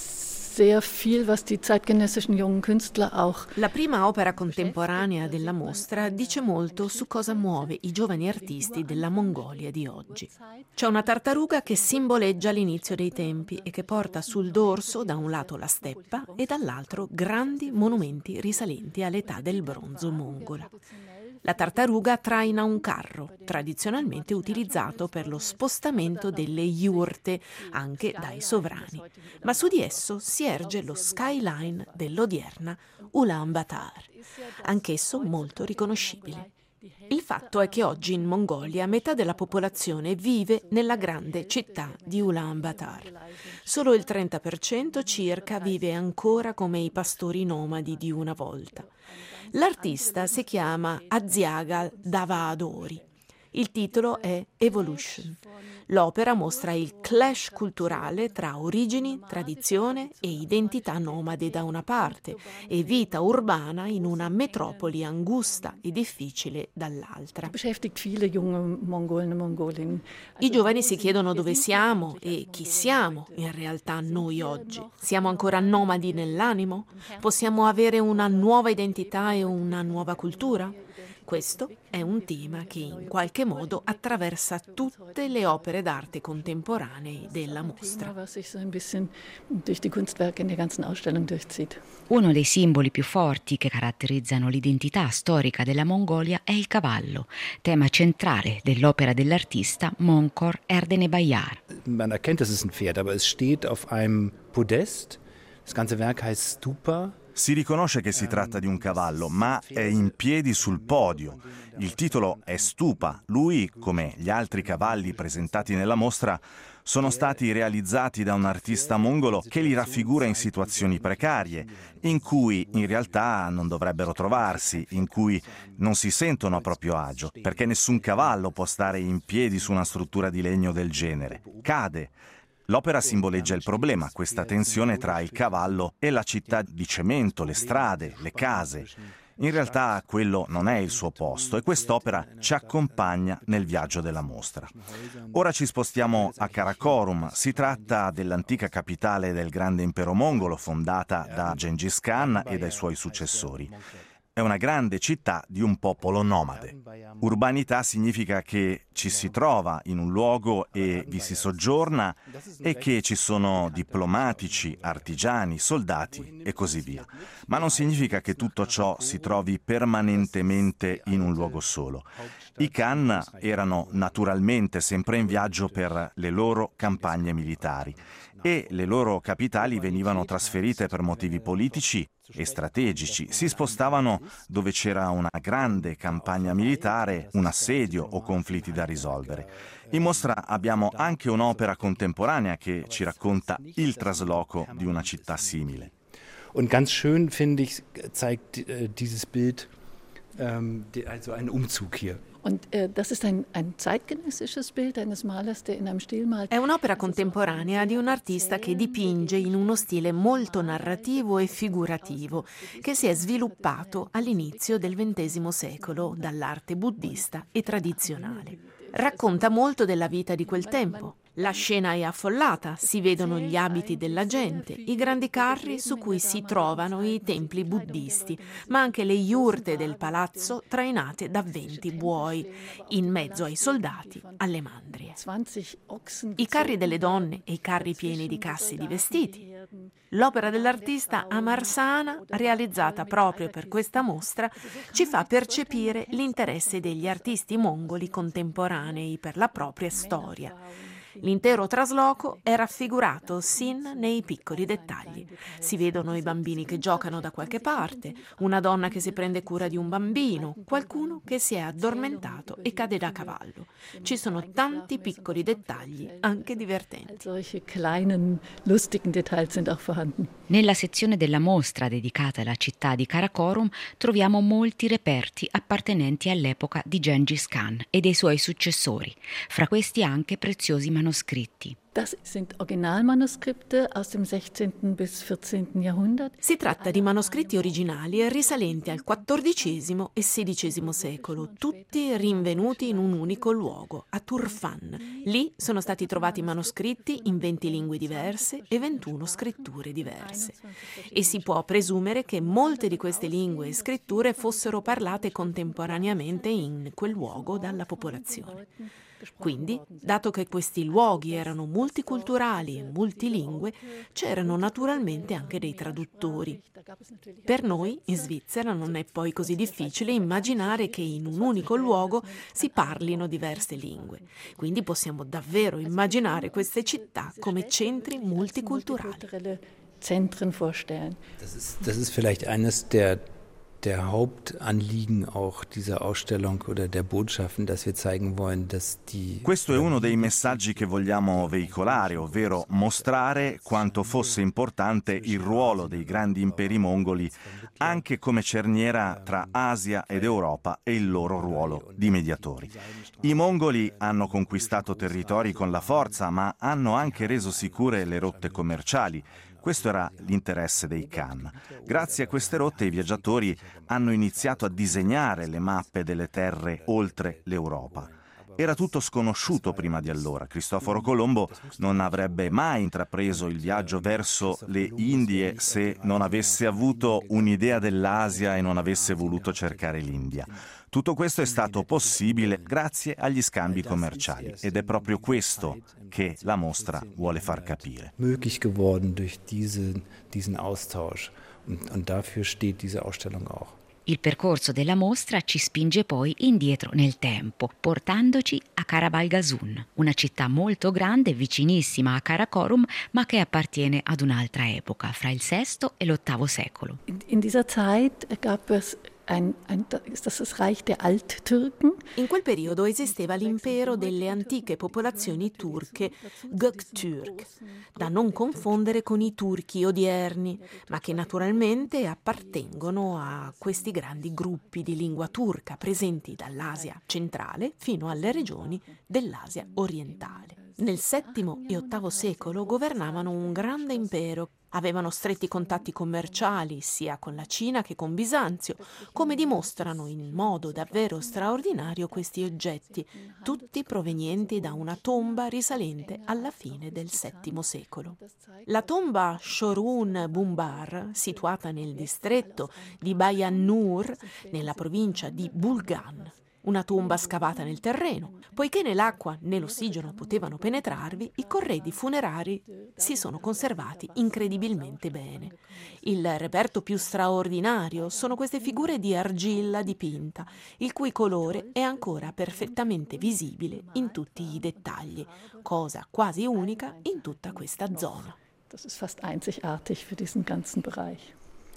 sehr viel, was die zeitgenössischen jungen Künstler auch. La prima opera contemporanea della mostra dice molto su cosa muove i giovani artisti della Mongolia di oggi. C'è una tartaruga che simboleggia l'inizio dei tempi e che porta sul dorso da un lato la steppa e dall'altro grandi monumenti risalenti all'età del bronzo mongola. La tartaruga traina un carro, tradizionalmente utilizzato per lo spostamento delle yurte, anche dai sovrani, ma su di esso si erge lo skyline dell'odierna Ulaanbaatar, anch'esso molto riconoscibile. Il fatto è che oggi in Mongolia metà della popolazione vive nella grande città di Ulaanbaatar. Solo il trenta per cento circa vive ancora come i pastori nomadi di una volta. L'artista si chiama Aziagal Davadori. Il titolo è Evolution. L'opera mostra il clash culturale tra origini, tradizione e identità nomade da una parte e vita urbana in una metropoli angusta e difficile dall'altra. I giovani si chiedono dove siamo e chi siamo in realtà noi oggi. Siamo ancora nomadi nell'animo? Possiamo avere una nuova identità e una nuova cultura? Questo è un tema che in qualche modo attraversa tutte le opere d'arte contemporanee della mostra. Uno dei simboli più forti che caratterizzano l'identità storica della Mongolia è il cavallo, tema centrale dell'opera dell'artista Moncor Erdenebayar. Man erkennt, es ist ein Pferd, aber es steht auf einem Podest. Das ganze Werk heißt Stupa. Si riconosce che si tratta di un cavallo, ma è in piedi sul podio. Il titolo è Stupa. Lui, come gli altri cavalli presentati nella mostra, sono stati realizzati da un artista mongolo che li raffigura in situazioni precarie, in cui in realtà non dovrebbero trovarsi, in cui non si sentono a proprio agio, perché nessun cavallo può stare in piedi su una struttura di legno del genere. Cade. L'opera simboleggia il problema, questa tensione tra il cavallo e la città di cemento, le strade, le case. In realtà quello non è il suo posto e quest'opera ci accompagna nel viaggio della mostra. Ora ci spostiamo a Karakorum. Si tratta dell'antica capitale del grande impero mongolo fondata da Gengis Khan e dai suoi successori. È una grande città di un popolo nomade. Urbanità significa che ci si trova in un luogo e vi si soggiorna e che ci sono diplomatici, artigiani, soldati e così via. Ma non significa che tutto ciò si trovi permanentemente in un luogo solo. I Khan erano naturalmente sempre in viaggio per le loro campagne militari e le loro capitali venivano trasferite per motivi politici e strategici. Si spostavano dove c'era una grande campagna militare, un assedio o conflitti da risolvere. In mostra abbiamo anche un'opera contemporanea che ci racconta il trasloco di una città simile. Und ganz schön, finde ich, zeigt äh, dieses Bild ähm, die, also einen Umzug hier. Und äh, das ist ein, ein zeitgenössisches Bild eines Malers, der in einem Stil malt. È un'opera contemporanea di un artista che dipinge in uno stile molto narrativo e figurativo, che si è sviluppato all'inizio del ventesimo secolo dall'arte buddista e tradizionale. Racconta molto della vita di quel tempo. La scena è affollata, si vedono gli abiti della gente, i grandi carri su cui si trovano i templi buddisti, ma anche le iurte del palazzo trainate da venti buoi, in mezzo ai soldati, alle mandrie. I carri delle donne e i carri pieni di casse di vestiti. L'opera dell'artista Amarsana, realizzata proprio per questa mostra, ci fa percepire l'interesse degli artisti mongoli contemporanei per la propria storia. L'intero trasloco è raffigurato sin nei piccoli dettagli. Si vedono i bambini che giocano da qualche parte, una donna che si prende cura di un bambino, qualcuno che si è addormentato e cade da cavallo. Ci sono tanti piccoli dettagli, anche divertenti. Solche kleinen, lustigen Details sind auch vorhanden. Nella sezione della mostra dedicata alla città di Karakorum troviamo molti reperti appartenenti all'epoca di Gengis Khan e dei suoi successori, fra questi anche preziosi manoscritti. Das sind Originalmanuskripte aus dem sechzehnten bis vierzehnten Jahrhundert. Si tratta di manoscritti originali risalenti al quattordicesimo e sedicesimo secolo, tutti rinvenuti in un unico luogo, a Turfan. Lì sono stati trovati manoscritti in venti lingue diverse e ventuno scritture diverse. E si può presumere che molte di queste lingue e scritture fossero parlate contemporaneamente in quel luogo dalla popolazione. Quindi, dato che questi luoghi erano multiculturali e multilingue, c'erano naturalmente anche dei traduttori. Per noi, in Svizzera, non è poi così difficile immaginare che in un unico luogo si parlino diverse lingue. Quindi possiamo davvero immaginare queste città come centri multiculturali. Zentren vorstellen. Das ist, das ist vielleicht eines der der Hauptanliegen auch dieser Ausstellung oder der Botschaften, dass wir zeigen wollen, dass die... Questo è uno dei messaggi che vogliamo veicolare, ovvero mostrare quanto fosse importante il ruolo dei grandi imperi mongoli anche come cerniera tra Asia ed Europa e il loro ruolo di mediatori. I mongoli hanno conquistato territori con la forza, ma hanno anche reso sicure le rotte commerciali. Questo era l'interesse dei Khan. Grazie a queste rotte i viaggiatori hanno iniziato a disegnare le mappe delle terre oltre l'Europa. Era tutto sconosciuto prima di allora. Cristoforo Colombo non avrebbe mai intrapreso il viaggio verso le Indie se non avesse avuto un'idea dell'Asia e non avesse voluto cercare l'India. Tutto questo è stato possibile grazie agli scambi commerciali ed è proprio questo che la mostra vuole far capire. Möglich geworden durch diesen, diesen Austausch und, und dafür steht diese Ausstellung auch. Il percorso della mostra ci spinge poi indietro nel tempo, portandoci a Carabalgasun, una città molto grande, vicinissima a Karakorum, ma che appartiene ad un'altra epoca, fra il sesto e l'ottavo secolo. In, in dieser Zeit gab es Ein, ein, ist das das Reich der Alttürken? In quel periodo esisteva l'impero delle antiche popolazioni turche, Göktürk, da non confondere con i turchi odierni, ma che naturalmente appartengono a questi grandi gruppi di lingua turca presenti dall'Asia centrale fino alle regioni dell'Asia orientale. Nel settimo e ottavo secolo governavano un grande impero. Avevano stretti contatti commerciali sia con la Cina che con Bisanzio, come dimostrano in modo davvero straordinario questi oggetti, tutti provenienti da una tomba risalente alla fine del settimo secolo. La tomba Shorun Bumbar, situata nel distretto di Bayan Nur, nella provincia di Bulgan, una tomba scavata nel terreno. Poiché né l'acqua né l'ossigeno potevano penetrarvi, i corredi funerari si sono conservati incredibilmente bene. Il reperto più straordinario sono queste figure di argilla dipinta, il cui colore è ancora perfettamente visibile in tutti i dettagli, cosa quasi unica in tutta questa zona. Das ist fast einzigartig für diesen ganzen Bereich.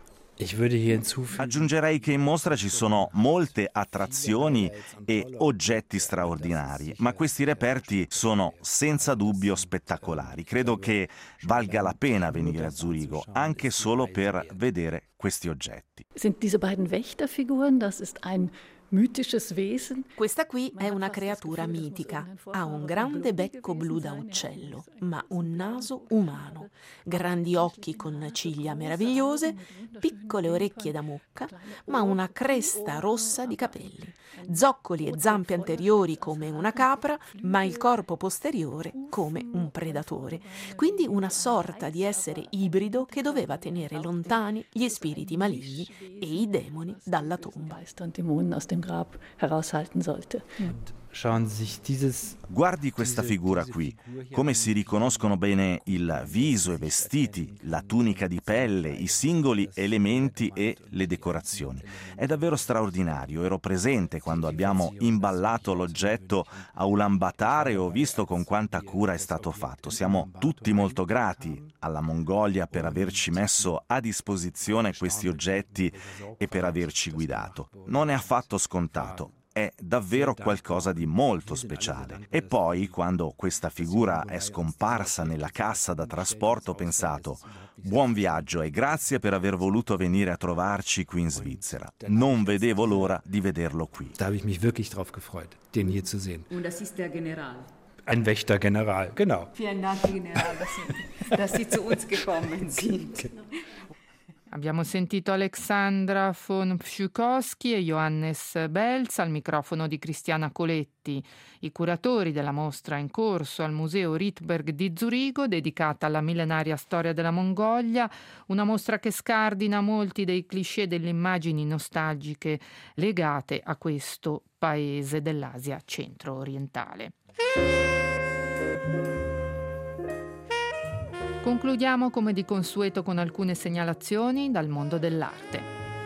Aggiungerei che in mostra ci sono molte attrazioni e oggetti straordinari, ma questi reperti sono senza dubbio spettacolari. Credo che valga la pena venire a Zurigo anche solo per vedere questi oggetti. Sind diese beiden Wächterfiguren, das ist ein mythisches Wesen. Questa qui è una creatura mitica. Ha un grande becco blu da uccello, ma un naso umano, grandi occhi con ciglia meravigliose, piccole orecchie da mucca, ma una cresta rossa di capelli, zoccoli e zampe anteriori come una capra, ma il corpo posteriore come un predatore. Quindi una sorta di essere ibrido che doveva tenere lontani gli spiriti maligni e i demoni dalla tomba. Grab heraushalten sollte. Guardi questa figura qui, come si riconoscono bene il viso, i vestiti, la tunica di pelle, i singoli elementi e le decorazioni. È davvero straordinario. Ero presente quando abbiamo imballato l'oggetto a Ulaanbaatar e ho visto con quanta cura è stato fatto. Siamo tutti molto grati alla Mongolia per averci messo a disposizione questi oggetti e per averci guidato. Non è affatto scontato. È davvero qualcosa di molto speciale. E poi, quando questa figura è scomparsa nella cassa da trasporto, ho pensato: buon viaggio e grazie per aver voluto venire a trovarci qui in Svizzera. Non vedevo l'ora di vederlo qui. Da habe ich mich wirklich drauf gefreut, den hier zu sehen. Und das ist der General. Ein Wächtergeneral, genau. Vielen Dank, General, dass Sie, dass Sie zu uns gekommen sind. Abbiamo sentito Alexandra von Pschukowski e Johannes Belz al microfono di Cristiana Coletti, i curatori della mostra in corso al Museo Rittberg di Zurigo, dedicata alla millenaria storia della Mongolia, una mostra che scardina molti dei cliché delle immagini nostalgiche legate a questo paese dell'Asia centro-orientale. Concludiamo come di consueto con alcune segnalazioni dal mondo dell'arte.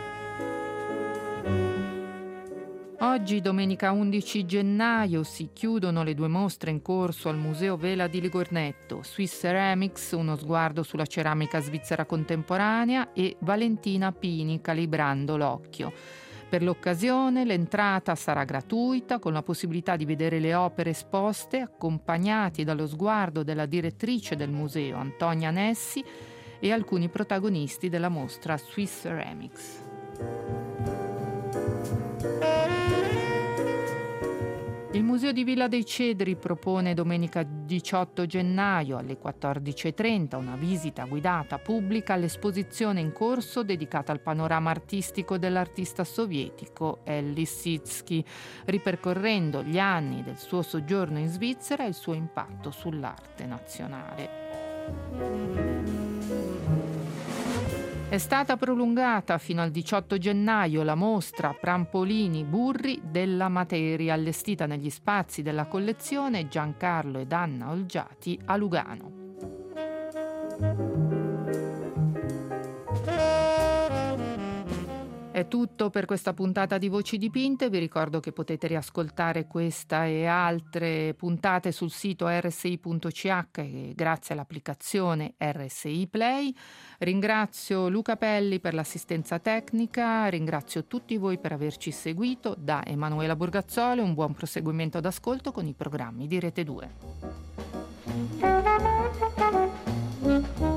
Oggi, domenica undici gennaio, si chiudono le due mostre in corso al Museo Vela di Ligornetto, Swiss Ceramics, uno sguardo sulla ceramica svizzera contemporanea, e Valentina Pini, Calibrando l'occhio. Per l'occasione l'entrata sarà gratuita, con la possibilità di vedere le opere esposte accompagnati dallo sguardo della direttrice del museo, Antonia Nessi, e alcuni protagonisti della mostra Swiss Ceramics. Il Museo di Villa dei Cedri propone domenica diciotto gennaio alle quattordici e trenta una visita guidata pubblica all'esposizione in corso dedicata al panorama artistico dell'artista sovietico Elis Sitsky, ripercorrendo gli anni del suo soggiorno in Svizzera e il suo impatto sull'arte nazionale. È stata prolungata fino al diciotto gennaio la mostra Prampolini Burri della Materia, allestita negli spazi della collezione Giancarlo ed Anna Olgiati a Lugano. È tutto per questa puntata di Voci Dipinte. Vi ricordo che potete riascoltare questa e altre puntate sul sito erre esse i punto ci acca e grazie all'applicazione erre esse i Play. Ringrazio Luca Pelli per l'assistenza tecnica, ringrazio tutti voi per averci seguito. Da Emanuela Borgazzoli un buon proseguimento d'ascolto con i programmi di Rete due.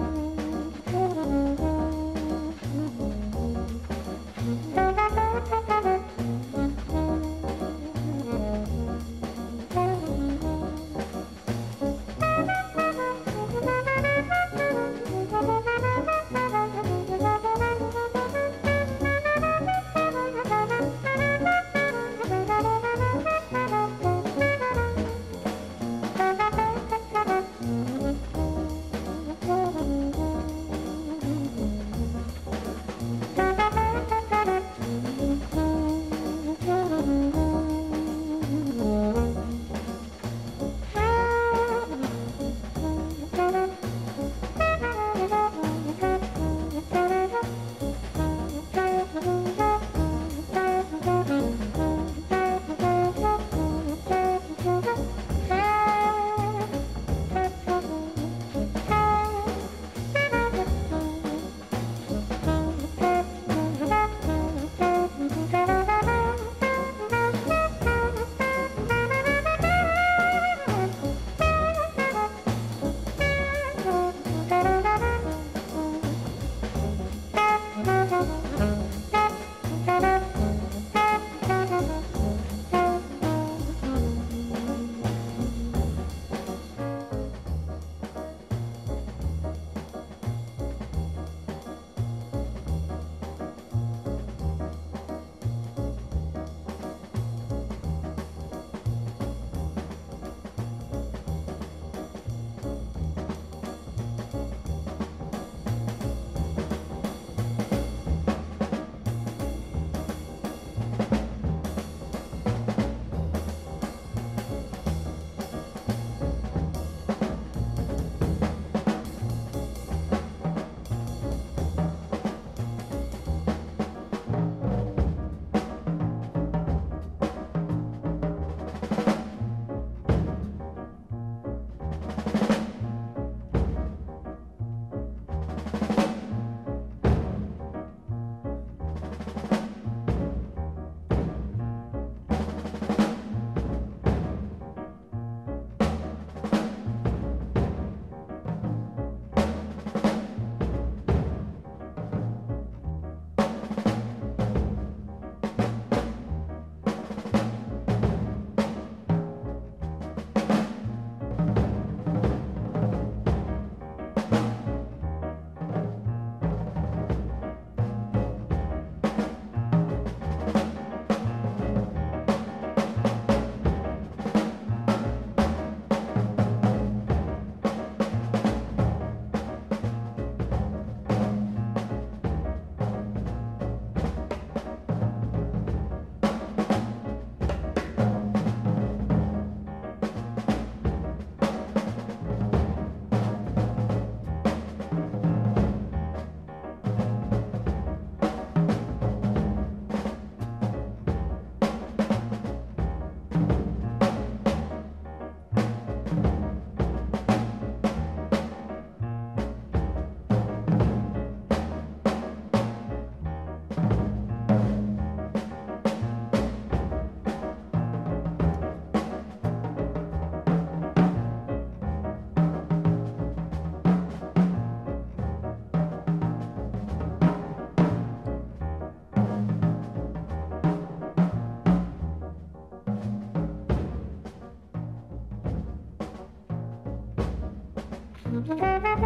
Thank you.